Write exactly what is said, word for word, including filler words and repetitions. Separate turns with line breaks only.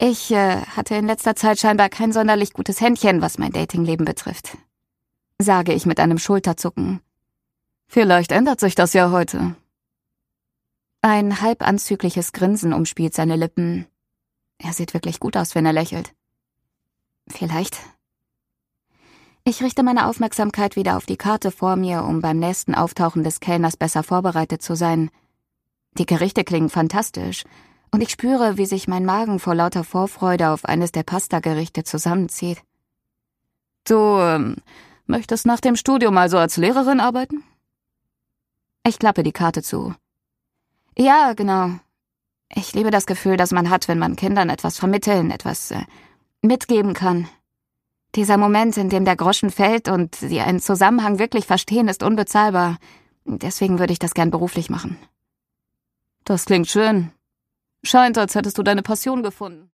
Ich äh, hatte in letzter Zeit scheinbar kein sonderlich gutes Händchen, was mein Datingleben betrifft, sage ich mit einem Schulterzucken.
Vielleicht ändert sich das ja heute.
Ein halb anzügliches Grinsen umspielt seine Lippen. Er sieht wirklich gut aus, wenn er lächelt. Vielleicht. Ich richte meine Aufmerksamkeit wieder auf die Karte vor mir, um beim nächsten Auftauchen des Kellners besser vorbereitet zu sein. Die Gerichte klingen fantastisch, und ich spüre, wie sich mein Magen vor lauter Vorfreude auf eines der Pasta-Gerichte zusammenzieht.
Du, ähm, möchtest nach dem Studium also als Lehrerin arbeiten?
Ich klappe die Karte zu. Ja, genau. Ich liebe das Gefühl, das man hat, wenn man Kindern etwas vermitteln, etwas äh, mitgeben kann. Dieser Moment, in dem der Groschen fällt und sie einen Zusammenhang wirklich verstehen, ist unbezahlbar. Deswegen würde ich das gern beruflich machen.
Das klingt schön. Scheint, als hättest du deine Passion gefunden.